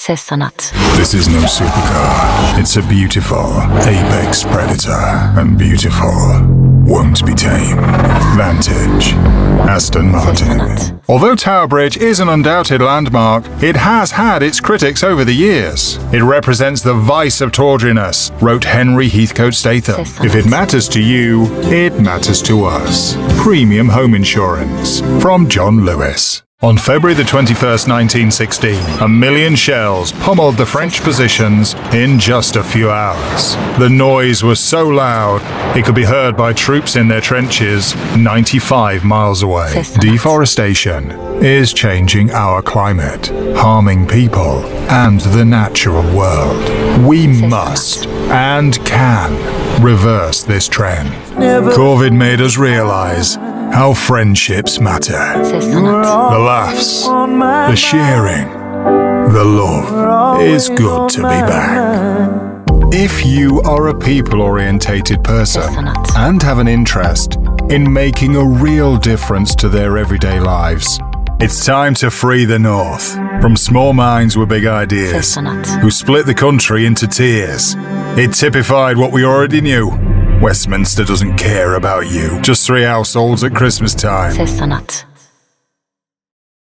Ses sanat. This is no supercar. It's a beautiful apex predator, and beautiful won't be tamed. Vantage, Aston Martin. Although Tower Bridge is an undoubted landmark, it has had its critics over the years. It represents the vice of tawdriness, wrote Henry Heathcote Statham. If it matters to you, it matters to us. Premium home insurance from John Lewis. On February the 21st, 1916, 1 million shells pummeled the French positions in just a few hours. The noise was so loud, it could be heard by troops in their trenches 95 miles away. Deforestation is changing our climate, harming people and the natural world. We must and can reverse this trend. COVID made us realize how friendships matter. The laughs, the sharing, the love. It's good to be back. If you are a people-orientated person and have an interest in making a real difference to their everyday lives, it's time to free the North from small minds with big ideas who split the country into tiers. It typified what we already knew. Westminster doesn't care about you. Just 3 households at Christmas time. Ses sanat.